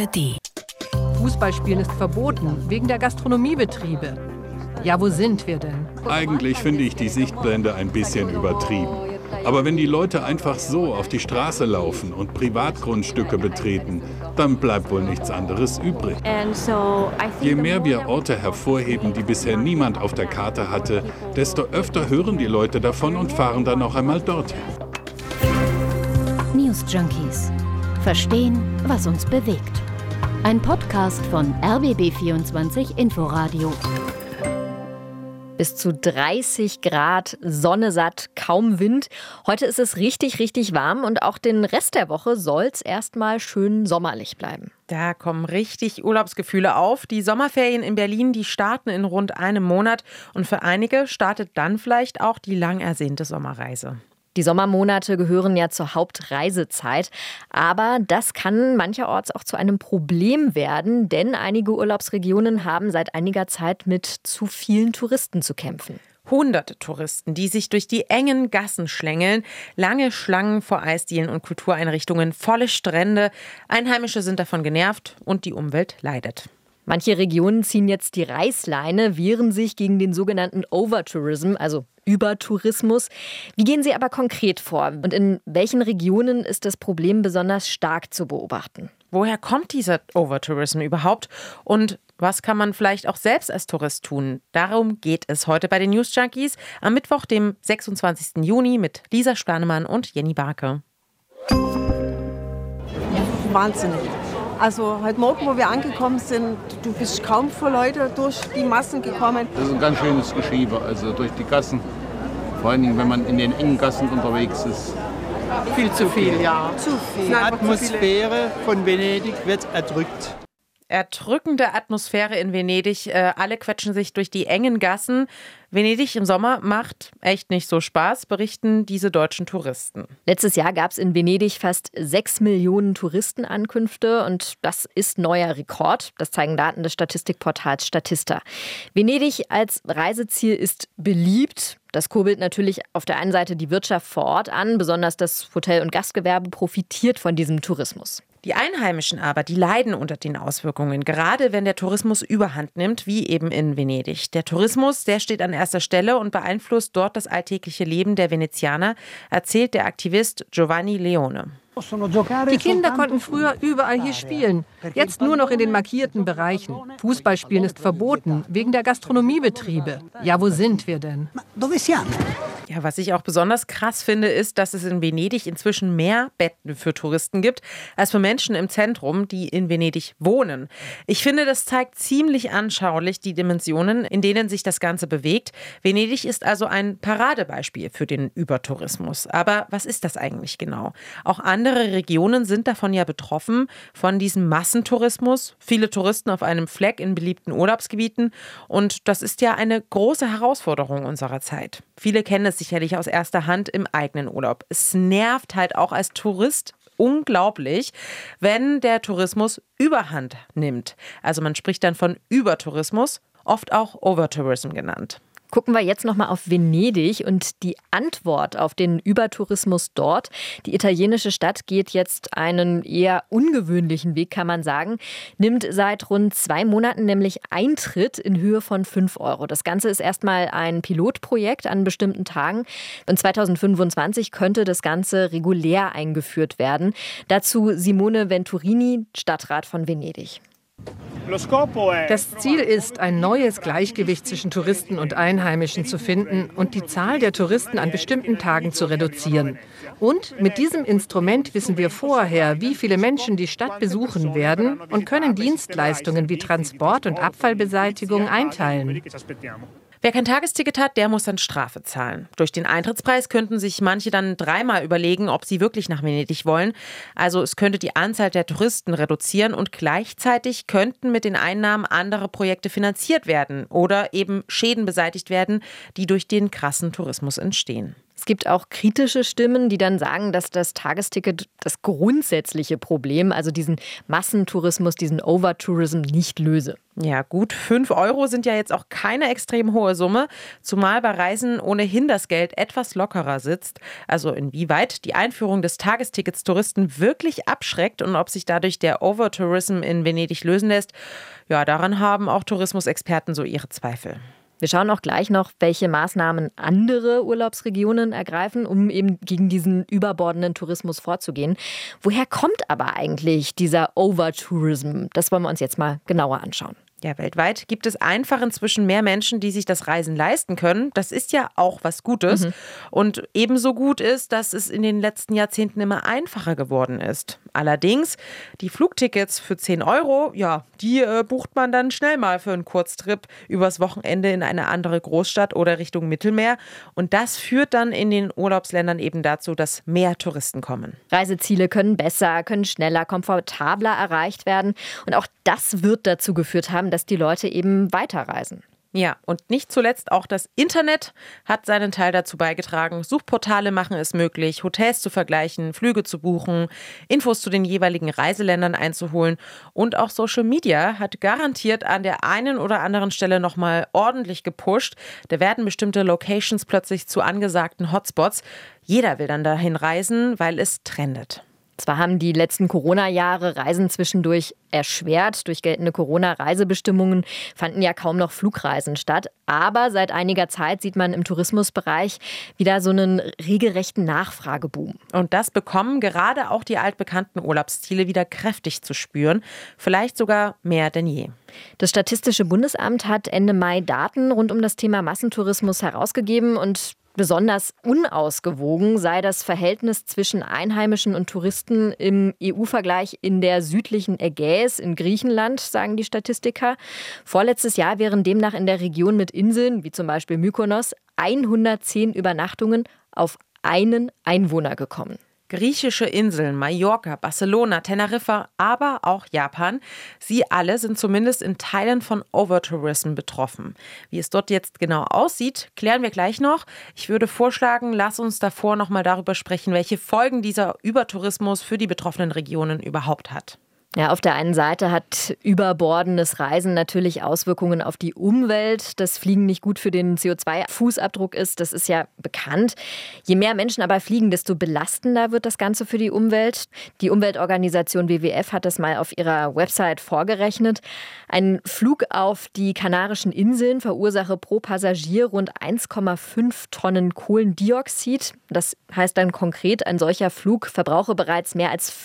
ARD. Fußballspielen ist verboten, wegen der Gastronomiebetriebe. Ja, wo sind wir denn? Eigentlich finde ich die Sichtblende ein bisschen übertrieben. Aber wenn die Leute einfach so auf die Straße laufen und Privatgrundstücke betreten, dann bleibt wohl nichts anderes übrig. Je mehr wir Orte hervorheben, die bisher niemand auf der Karte hatte, desto öfter hören die Leute davon und fahren dann noch einmal dorthin. News Junkies. Verstehen, was uns bewegt. Ein Podcast von RBB24 Inforadio. Bis zu 30 Grad, Sonne satt, kaum Wind. Heute ist es richtig, richtig warm und auch den Rest der Woche soll es erstmal schön sommerlich bleiben. Da kommen richtig Urlaubsgefühle auf. Die Sommerferien in Berlin, die starten in rund einem Monat. Und für einige startet dann vielleicht auch die lang ersehnte Sommerreise. Die Sommermonate gehören ja zur Hauptreisezeit, aber das kann mancherorts auch zu einem Problem werden, denn einige Urlaubsregionen haben seit einiger Zeit mit zu vielen Touristen zu kämpfen. Hunderte Touristen, die sich durch die engen Gassen schlängeln, lange Schlangen vor Eisdielen und Kultureinrichtungen, volle Strände. Einheimische sind davon genervt und die Umwelt leidet. Manche Regionen ziehen jetzt die Reißleine, wehren sich gegen den sogenannten Overtourism, also Übertourismus. Wie gehen sie aber konkret vor? Und in welchen Regionen ist das Problem besonders stark zu beobachten? Woher kommt dieser Overtourism überhaupt? Und was kann man vielleicht auch selbst als Tourist tun? Darum geht es heute bei den News Junkies am Mittwoch, dem 26. Juni mit Lisa Stanemann und Jenny Barke. Wahnsinnig. Also heute Morgen, wo wir angekommen sind, du bist kaum vor Leute durch die Massen gekommen. Das ist ein ganz schönes Geschiebe, also durch die Gassen. Vor allen Dingen, wenn man in den engen Gassen unterwegs ist. Viel zu viel, ja. Zu viel. Die Atmosphäre von Venedig wird erdrückt. Erdrückende Atmosphäre in Venedig. Alle quetschen sich durch die engen Gassen. Venedig im Sommer macht echt nicht so Spaß, berichten diese deutschen Touristen. Letztes Jahr gab es in Venedig fast 6 Millionen Touristenankünfte und das ist neuer Rekord. Das zeigen Daten des Statistikportals Statista. Venedig als Reiseziel ist beliebt. Das kurbelt natürlich auf der einen Seite die Wirtschaft vor Ort an. Besonders das Hotel- und Gastgewerbe profitiert von diesem Tourismus. Die Einheimischen aber, die leiden unter den Auswirkungen, gerade wenn der Tourismus überhand nimmt, wie eben in Venedig. Der Tourismus, der steht an erster Stelle und beeinflusst dort das alltägliche Leben der Venezianer, erzählt der Aktivist Giovanni Leone. Die Kinder konnten früher überall hier spielen, jetzt nur noch in den markierten Bereichen. Fußballspielen ist verboten, wegen der Gastronomiebetriebe. Ja, wo sind wir denn? Ja, was ich auch besonders krass finde, ist, dass es in Venedig inzwischen mehr Betten für Touristen gibt, als für Menschen im Zentrum, die in Venedig wohnen. Ich finde, das zeigt ziemlich anschaulich die Dimensionen, in denen sich das Ganze bewegt. Venedig ist also ein Paradebeispiel für den Übertourismus. Aber was ist das eigentlich genau? Auch andere Regionen sind davon ja betroffen, von diesem Massentourismus. Viele Touristen auf einem Fleck in beliebten Urlaubsgebieten. Und das ist ja eine große Herausforderung unserer Zeit. Viele kennen es sicherlich aus erster Hand im eigenen Urlaub. Es nervt halt auch als Tourist unglaublich, wenn der Tourismus Überhand nimmt. Also man spricht dann von Übertourismus, oft auch Overtourism genannt. Gucken wir jetzt nochmal auf Venedig und die Antwort auf den Übertourismus dort. Die italienische Stadt geht jetzt einen eher ungewöhnlichen Weg, kann man sagen. Nimmt seit rund 2 Monaten nämlich Eintritt in Höhe von 5 Euro. Das Ganze ist erstmal ein Pilotprojekt an bestimmten Tagen. Und 2025 könnte das Ganze regulär eingeführt werden. Dazu Simone Venturini, Stadtrat von Venedig. Das Ziel ist, ein neues Gleichgewicht zwischen Touristen und Einheimischen zu finden und die Zahl der Touristen an bestimmten Tagen zu reduzieren. Und mit diesem Instrument wissen wir vorher, wie viele Menschen die Stadt besuchen werden und können Dienstleistungen wie Transport und Abfallbeseitigung einteilen. Wer kein Tagesticket hat, der muss dann Strafe zahlen. Durch den Eintrittspreis könnten sich manche dann 3-mal überlegen, ob sie wirklich nach Venedig wollen. Also es könnte die Anzahl der Touristen reduzieren und gleichzeitig könnten mit den Einnahmen andere Projekte finanziert werden oder eben Schäden beseitigt werden, die durch den krassen Tourismus entstehen. Es gibt auch kritische Stimmen, die dann sagen, dass das Tagesticket das grundsätzliche Problem, also diesen Massentourismus, diesen Overtourism, nicht löse. Ja, gut, 5 € sind ja jetzt auch keine extrem hohe Summe, zumal bei Reisen ohnehin das Geld etwas lockerer sitzt. Also inwieweit die Einführung des Tagestickets Touristen wirklich abschreckt und ob sich dadurch der Overtourism in Venedig lösen lässt, ja, daran haben auch Tourismusexperten so ihre Zweifel. Wir schauen auch gleich noch, welche Maßnahmen andere Urlaubsregionen ergreifen, um eben gegen diesen überbordenden Tourismus vorzugehen. Woher kommt aber eigentlich dieser Overtourism? Das wollen wir uns jetzt mal genauer anschauen. Ja, weltweit gibt es einfach inzwischen mehr Menschen, die sich das Reisen leisten können. Das ist ja auch was Gutes. Und ebenso gut ist, dass es in den letzten Jahrzehnten immer einfacher geworden ist. Allerdings, die Flugtickets für 10 €, ja, die bucht man dann schnell mal für einen Kurztrip übers Wochenende in eine andere Großstadt oder Richtung Mittelmeer. Und das führt dann in den Urlaubsländern eben dazu, dass mehr Touristen kommen. Reiseziele können besser, können schneller, komfortabler erreicht werden. Und auch das wird dazu geführt haben, dass die Leute eben weiterreisen. Ja, und nicht zuletzt auch das Internet hat seinen Teil dazu beigetragen. Suchportale machen es möglich, Hotels zu vergleichen, Flüge zu buchen, Infos zu den jeweiligen Reiseländern einzuholen. Und auch Social Media hat garantiert an der einen oder anderen Stelle nochmal ordentlich gepusht. Da werden bestimmte Locations plötzlich zu angesagten Hotspots. Jeder will dann dahin reisen, weil es trendet. Zwar haben die letzten Corona-Jahre Reisen zwischendurch erschwert. Durch geltende Corona-Reisebestimmungen fanden ja kaum noch Flugreisen statt. Aber seit einiger Zeit sieht man im Tourismusbereich wieder so einen regelrechten Nachfrageboom. Und das bekommen gerade auch die altbekannten Urlaubsziele wieder kräftig zu spüren. Vielleicht sogar mehr denn je. Das Statistische Bundesamt hat Ende Mai Daten rund um das Thema Massentourismus herausgegeben und besonders unausgewogen sei das Verhältnis zwischen Einheimischen und Touristen im EU-Vergleich in der südlichen Ägäis in Griechenland, sagen die Statistiker. Vorletztes Jahr wären demnach in der Region mit Inseln, wie zum Beispiel Mykonos, 110 Übernachtungen auf einen Einwohner gekommen. Griechische Inseln, Mallorca, Barcelona, Teneriffa, aber auch Japan. Sie alle sind zumindest in Teilen von Overtourism betroffen. Wie es dort jetzt genau aussieht, klären wir gleich noch. Ich würde vorschlagen, lass uns davor noch mal darüber sprechen, welche Folgen dieser Übertourismus für die betroffenen Regionen überhaupt hat. Ja, auf der einen Seite hat überbordendes Reisen natürlich Auswirkungen auf die Umwelt. Das Fliegen nicht gut für den CO2-Fußabdruck ist, das ist ja bekannt. Je mehr Menschen aber fliegen, desto belastender wird das Ganze für die Umwelt. Die Umweltorganisation WWF hat das mal auf ihrer Website vorgerechnet. Ein Flug auf die Kanarischen Inseln verursache pro Passagier rund 1,5 Tonnen Kohlendioxid. Das heißt dann konkret, ein solcher Flug verbrauche bereits mehr als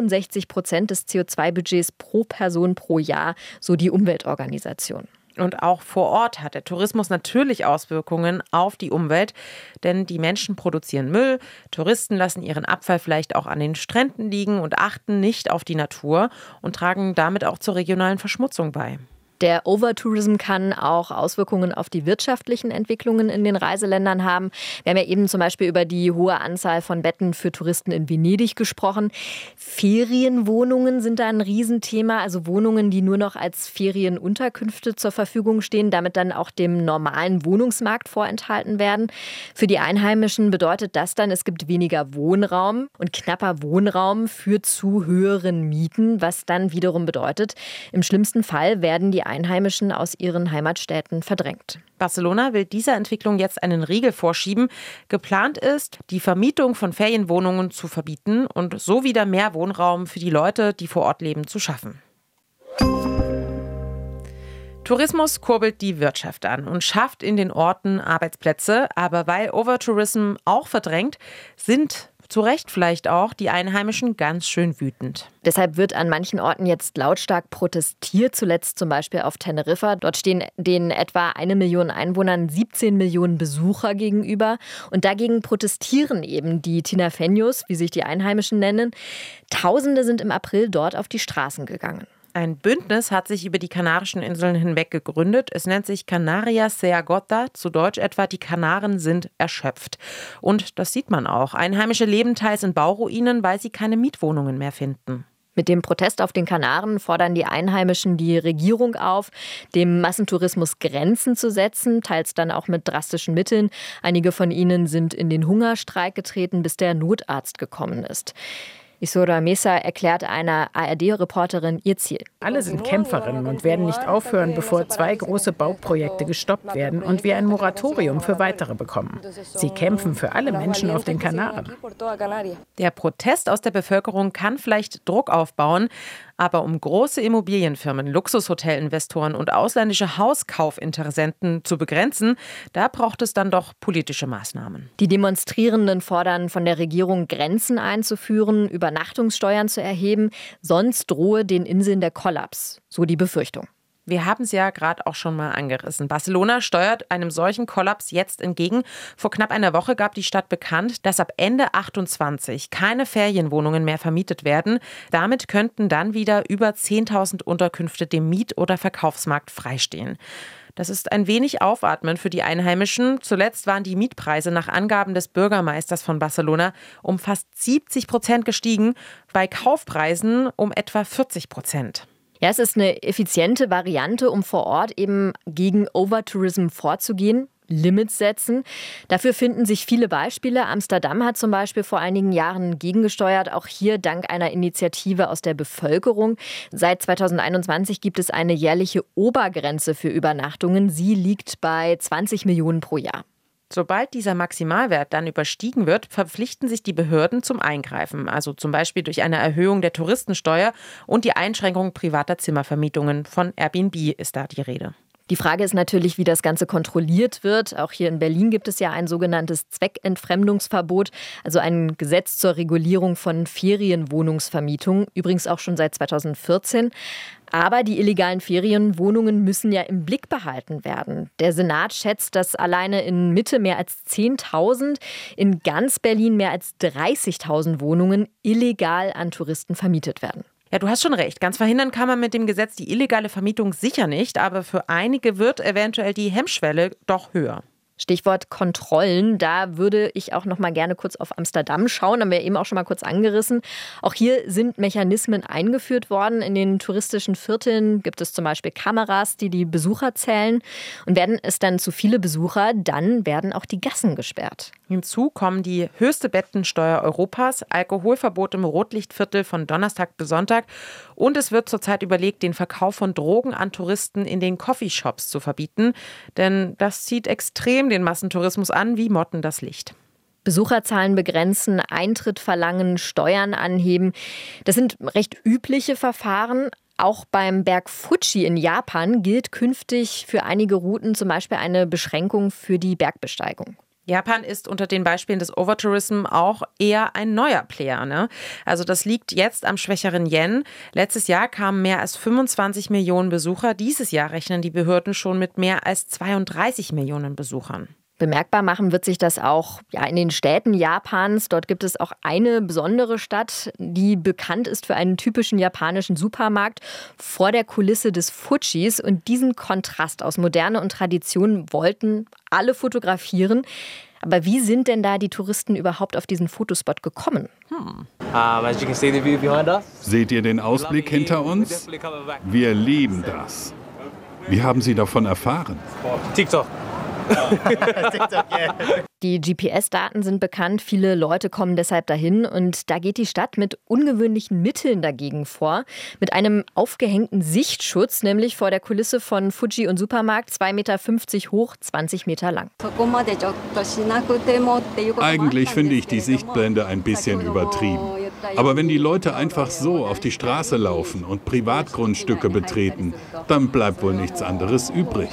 65% des CO2-Budgets pro Person pro Jahr, so die Umweltorganisation. Und auch vor Ort hat der Tourismus natürlich Auswirkungen auf die Umwelt, denn die Menschen produzieren Müll, Touristen lassen ihren Abfall vielleicht auch an den Stränden liegen und achten nicht auf die Natur und tragen damit auch zur regionalen Verschmutzung bei. Der Overtourism kann auch Auswirkungen auf die wirtschaftlichen Entwicklungen in den Reiseländern haben. Wir haben ja eben zum Beispiel über die hohe Anzahl von Betten für Touristen in Venedig gesprochen. Ferienwohnungen sind da ein Riesenthema, also Wohnungen, die nur noch als Ferienunterkünfte zur Verfügung stehen, damit dann auch dem normalen Wohnungsmarkt vorenthalten werden. Für die Einheimischen bedeutet das dann, es gibt weniger Wohnraum und knapper Wohnraum führt zu höheren Mieten, was dann wiederum bedeutet, im schlimmsten Fall werden die Einheimischen aus ihren Heimatstädten verdrängt. Barcelona will dieser Entwicklung jetzt einen Riegel vorschieben. Geplant ist, die Vermietung von Ferienwohnungen zu verbieten und so wieder mehr Wohnraum für die Leute, die vor Ort leben, zu schaffen. Tourismus kurbelt die Wirtschaft an und schafft in den Orten Arbeitsplätze. Aber weil Overtourism auch verdrängt, sind zu Recht vielleicht auch die Einheimischen ganz schön wütend. Deshalb wird an manchen Orten jetzt lautstark protestiert, zuletzt zum Beispiel auf Teneriffa. Dort stehen den etwa 1 Million Einwohnern 17 Millionen Besucher gegenüber. Und dagegen protestieren eben die Tinerfeños, wie sich die Einheimischen nennen. Tausende sind im April dort auf die Straßen gegangen. Ein Bündnis hat sich über die Kanarischen Inseln hinweg gegründet. Es nennt sich Canarias se agota, zu Deutsch etwa die Kanaren sind erschöpft. Und das sieht man auch. Einheimische leben teils in Bauruinen, weil sie keine Mietwohnungen mehr finden. Mit dem Protest auf den Kanaren fordern die Einheimischen die Regierung auf, dem Massentourismus Grenzen zu setzen, teils dann auch mit drastischen Mitteln. Einige von ihnen sind in den Hungerstreik getreten, bis der Notarzt gekommen ist. Isora Mesa erklärt einer ARD-Reporterin ihr Ziel. Alle sind Kämpferinnen und werden nicht aufhören, bevor 2 große Bauprojekte gestoppt werden und wir ein Moratorium für weitere bekommen. Sie kämpfen für alle Menschen auf den Kanaren. Der Protest aus der Bevölkerung kann vielleicht Druck aufbauen, aber um große Immobilienfirmen, Luxushotelinvestoren und ausländische Hauskaufinteressenten zu begrenzen, da braucht es dann doch politische Maßnahmen. Die Demonstrierenden fordern von der Regierung, Grenzen einzuführen, Übernachtungssteuern zu erheben, sonst drohe den Inseln der Kollaps, so die Befürchtung. Wir haben es ja gerade auch schon mal angerissen. Barcelona steuert einem solchen Kollaps jetzt entgegen. Vor knapp einer Woche gab die Stadt bekannt, dass ab Ende 2028 keine Ferienwohnungen mehr vermietet werden. Damit könnten dann wieder über 10.000 Unterkünfte dem Miet- oder Verkaufsmarkt freistehen. Das ist ein wenig Aufatmen für die Einheimischen. Zuletzt waren die Mietpreise nach Angaben des Bürgermeisters von Barcelona um fast 70% gestiegen, bei Kaufpreisen um etwa 40%. Ja, es ist eine effiziente Variante, um vor Ort eben gegen Overtourism vorzugehen. Limits setzen. Dafür finden sich viele Beispiele. Amsterdam hat zum Beispiel vor einigen Jahren gegengesteuert, auch hier dank einer Initiative aus der Bevölkerung. Seit 2021 gibt es eine jährliche Obergrenze für Übernachtungen. Sie liegt bei 20 Millionen pro Jahr. Sobald dieser Maximalwert dann überstiegen wird, verpflichten sich die Behörden zum Eingreifen. Also zum Beispiel durch eine Erhöhung der Touristensteuer und die Einschränkung privater Zimmervermietungen. Von Airbnb ist da die Rede. Die Frage ist natürlich, wie das Ganze kontrolliert wird. Auch hier in Berlin gibt es ja ein sogenanntes Zweckentfremdungsverbot, also ein Gesetz zur Regulierung von Ferienwohnungsvermietung, übrigens auch schon seit 2014. Aber die illegalen Ferienwohnungen müssen ja im Blick behalten werden. Der Senat schätzt, dass alleine in Mitte mehr als 10.000, in ganz Berlin mehr als 30.000 Wohnungen illegal an Touristen vermietet werden. Ja, du hast schon recht. Ganz verhindern kann man mit dem Gesetz die illegale Vermietung sicher nicht, aber für einige wird eventuell die Hemmschwelle doch höher. Stichwort Kontrollen, da würde ich auch noch mal gerne kurz auf Amsterdam schauen, haben wir eben auch schon mal kurz angerissen. Auch hier sind Mechanismen eingeführt worden. In den touristischen Vierteln gibt es zum Beispiel Kameras, die die Besucher zählen. Und werden es dann zu viele Besucher, dann werden auch die Gassen gesperrt. Hinzu kommen die höchste Bettensteuer Europas, Alkoholverbot im Rotlichtviertel von Donnerstag bis Sonntag und es wird zurzeit überlegt, den Verkauf von Drogen an Touristen in den Coffeeshops zu verbieten, denn das zieht extrem den Massentourismus an, wie Motten das Licht. Besucherzahlen begrenzen, Eintritt verlangen, Steuern anheben. Das sind recht übliche Verfahren. Auch beim Berg Fuji in Japan gilt künftig für einige Routen zum Beispiel eine Beschränkung für die Bergbesteigung. Japan ist unter den Beispielen des Overtourism auch eher ein neuer Player, ne? Also das liegt jetzt am schwächeren Yen. Letztes Jahr kamen mehr als 25 Millionen Besucher. Dieses Jahr rechnen die Behörden schon mit mehr als 32 Millionen Besuchern. Bemerkbar machen wird sich das auch in den Städten Japans. Dort gibt es auch eine besondere Stadt, die bekannt ist für einen typischen japanischen Supermarkt vor der Kulisse des Fujis. Und diesen Kontrast aus Moderne und Tradition wollten alle fotografieren. Aber wie sind denn da die Touristen überhaupt auf diesen Fotospot gekommen? Seht ihr den Ausblick hinter uns? Wir lieben das. Wie haben Sie davon erfahren? TikTok. Die GPS-Daten sind bekannt, viele Leute kommen deshalb dahin und da geht die Stadt mit ungewöhnlichen Mitteln dagegen vor. Mit einem aufgehängten Sichtschutz, nämlich vor der Kulisse von Fuji und Supermarkt, 2,50 Meter hoch, 20 Meter lang. Eigentlich finde ich die Sichtblende ein bisschen übertrieben. Aber wenn die Leute einfach so auf die Straße laufen und Privatgrundstücke betreten, dann bleibt wohl nichts anderes übrig.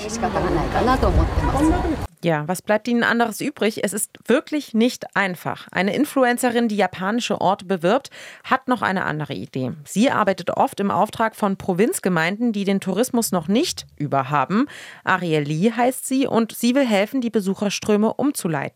Ja, was bleibt Ihnen anderes übrig? Es ist wirklich nicht einfach. Eine Influencerin, die japanische Orte bewirbt, hat noch eine andere Idee. Sie arbeitet oft im Auftrag von Provinzgemeinden, die den Tourismus noch nicht überhaben. Ariel Lee heißt sie und sie will helfen, die Besucherströme umzuleiten.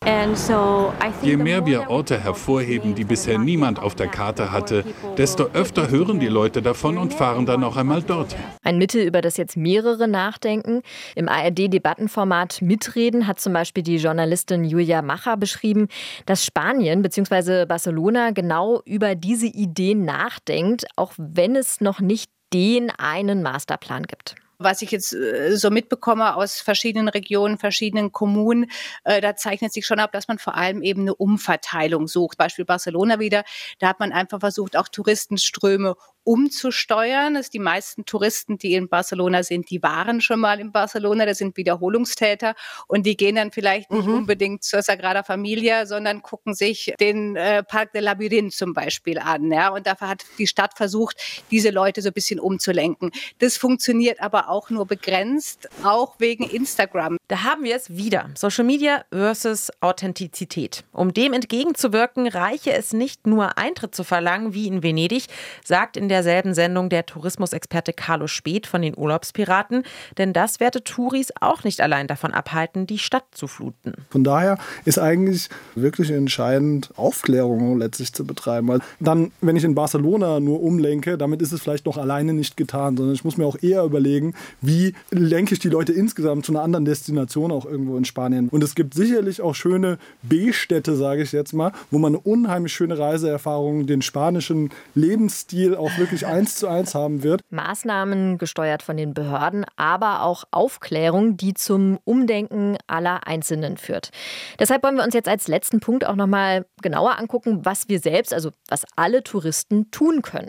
Je mehr wir Orte hervorheben, die bisher niemand auf der Karte hatte, desto öfter hören die Leute davon und fahren dann auch einmal dorthin. Ein Mittel, über das jetzt mehrere nachdenken. Im ARD-Debattenformat Mitreden hat zum Beispiel die Journalistin Julia Macher beschrieben, dass Spanien bzw. Barcelona genau über diese Ideen nachdenkt, auch wenn es noch nicht den einen Masterplan gibt. Was ich jetzt so mitbekomme aus verschiedenen Regionen, verschiedenen Kommunen, da zeichnet sich schon ab, dass man vor allem eben eine Umverteilung sucht. Beispiel Barcelona wieder, da hat man einfach versucht, auch Touristenströme umzusteuern. Die meisten Touristen, die in Barcelona sind, die waren schon mal in Barcelona, das sind Wiederholungstäter und die gehen dann vielleicht nicht unbedingt zur Sagrada Familia, sondern gucken sich den Parc del Labyrinth zum Beispiel an. Ja? Und dafür hat die Stadt versucht, diese Leute so ein bisschen umzulenken. Das funktioniert aber auch nur begrenzt, auch wegen Instagram. Da haben wir es wieder. Social Media versus Authentizität. Um dem entgegenzuwirken, reiche es nicht nur Eintritt zu verlangen, wie in Venedig, sagt in derselben Sendung der Tourismusexperte Carlo Speth von den Urlaubspiraten. Denn das werde Touris auch nicht allein davon abhalten, die Stadt zu fluten. Von daher ist eigentlich wirklich entscheidend, Aufklärung letztlich zu betreiben. Weil dann, wenn ich in Barcelona nur umlenke, damit ist es vielleicht noch alleine nicht getan, sondern ich muss mir auch eher überlegen, wie lenke ich die Leute insgesamt zu einer anderen Destination auch irgendwo in Spanien. Und es gibt sicherlich auch schöne B-Städte, sage ich jetzt mal, wo man eine unheimlich schöne Reiseerfahrung, den spanischen Lebensstil auch wirklich 1:1 haben wird. Maßnahmen gesteuert von den Behörden, aber auch Aufklärung, die zum Umdenken aller Einzelnen führt. Deshalb wollen wir uns jetzt als letzten Punkt auch nochmal genauer angucken, was wir selbst, also was alle Touristen tun können.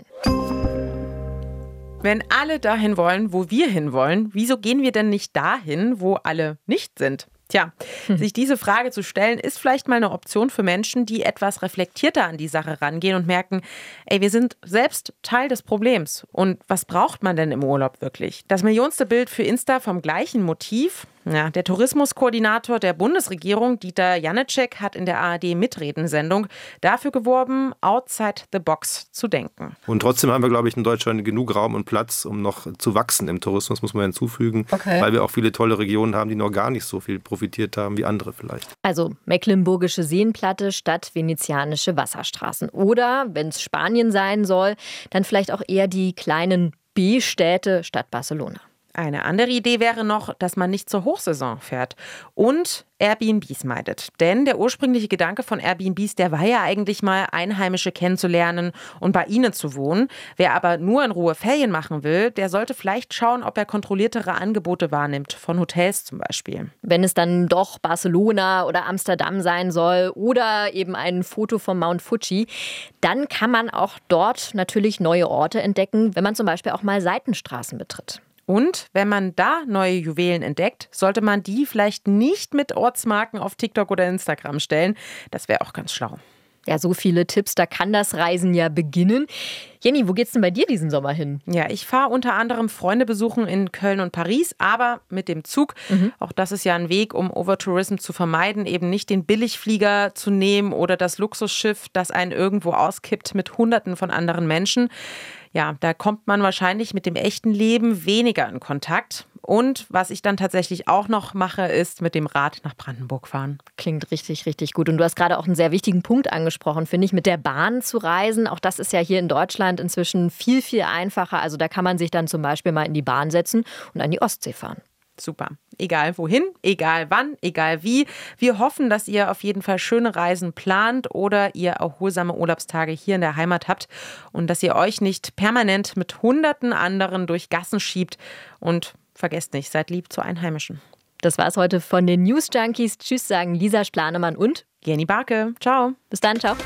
Wenn alle dahin wollen, wo wir hinwollen, wieso gehen wir denn nicht dahin, wo alle nicht sind? Tja, sich diese Frage zu stellen, ist vielleicht mal eine Option für Menschen, die etwas reflektierter an die Sache rangehen und merken, wir sind selbst Teil des Problems. Und was braucht man denn im Urlaub wirklich? Das millionste Bild für Insta vom gleichen Motiv? Ja, der Tourismuskoordinator der Bundesregierung, Dieter Janicek, hat in der ARD-Mitreden-Sendung dafür geworben, outside the box zu denken. Und trotzdem haben wir, glaube ich, in Deutschland genug Raum und Platz, um noch zu wachsen im Tourismus, muss man hinzufügen. Okay. Weil wir auch viele tolle Regionen haben, die noch gar nicht so viel profitiert haben wie andere vielleicht. Also Mecklenburgische Seenplatte statt venezianische Wasserstraßen. Oder, wenn es Spanien sein soll, dann vielleicht auch eher die kleinen B-Städte statt Barcelona. Eine andere Idee wäre noch, dass man nicht zur Hochsaison fährt und Airbnbs meidet. Denn der ursprüngliche Gedanke von Airbnbs, der war ja eigentlich mal, Einheimische kennenzulernen und bei ihnen zu wohnen. Wer aber nur in Ruhe Ferien machen will, der sollte vielleicht schauen, ob er kontrolliertere Angebote wahrnimmt, von Hotels zum Beispiel. Wenn es dann doch Barcelona oder Amsterdam sein soll oder eben ein Foto vom Mount Fuji, dann kann man auch dort natürlich neue Orte entdecken, wenn man zum Beispiel auch mal Seitenstraßen betritt. Und wenn man da neue Juwelen entdeckt, sollte man die vielleicht nicht mit Ortsmarken auf TikTok oder Instagram stellen. Das wäre auch ganz schlau. Ja, so viele Tipps, da kann das Reisen ja beginnen. Jenny, wo geht's denn bei dir diesen Sommer hin? Ja, ich fahre unter anderem Freunde besuchen in Köln und Paris, aber mit dem Zug. Auch das ist ja ein Weg, um Overtourism zu vermeiden, eben nicht den Billigflieger zu nehmen oder das Luxusschiff, das einen irgendwo auskippt mit Hunderten von anderen Menschen. Ja, da kommt man wahrscheinlich mit dem echten Leben weniger in Kontakt. Und was ich dann tatsächlich auch noch mache, ist mit dem Rad nach Brandenburg fahren. Klingt richtig, richtig gut. Und du hast gerade auch einen sehr wichtigen Punkt angesprochen, finde ich, mit der Bahn zu reisen. Auch das ist ja hier in Deutschland inzwischen viel, viel einfacher. Also da kann man sich dann zum Beispiel mal in die Bahn setzen und an die Ostsee fahren. Super. Egal wohin, egal wann, egal wie. Wir hoffen, dass ihr auf jeden Fall schöne Reisen plant oder ihr erholsame Urlaubstage hier in der Heimat habt und dass ihr euch nicht permanent mit Hunderten anderen durch Gassen schiebt. Und vergesst nicht, seid lieb zu Einheimischen. Das war's heute von den News Junkies. Tschüss sagen Lisa Splanemann und Jenny Barke. Ciao. Bis dann, ciao.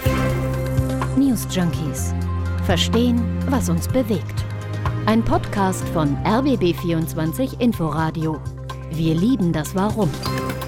News Junkies. Verstehen, was uns bewegt. Ein Podcast von RBB24 Inforadio. Wir lieben das Warum.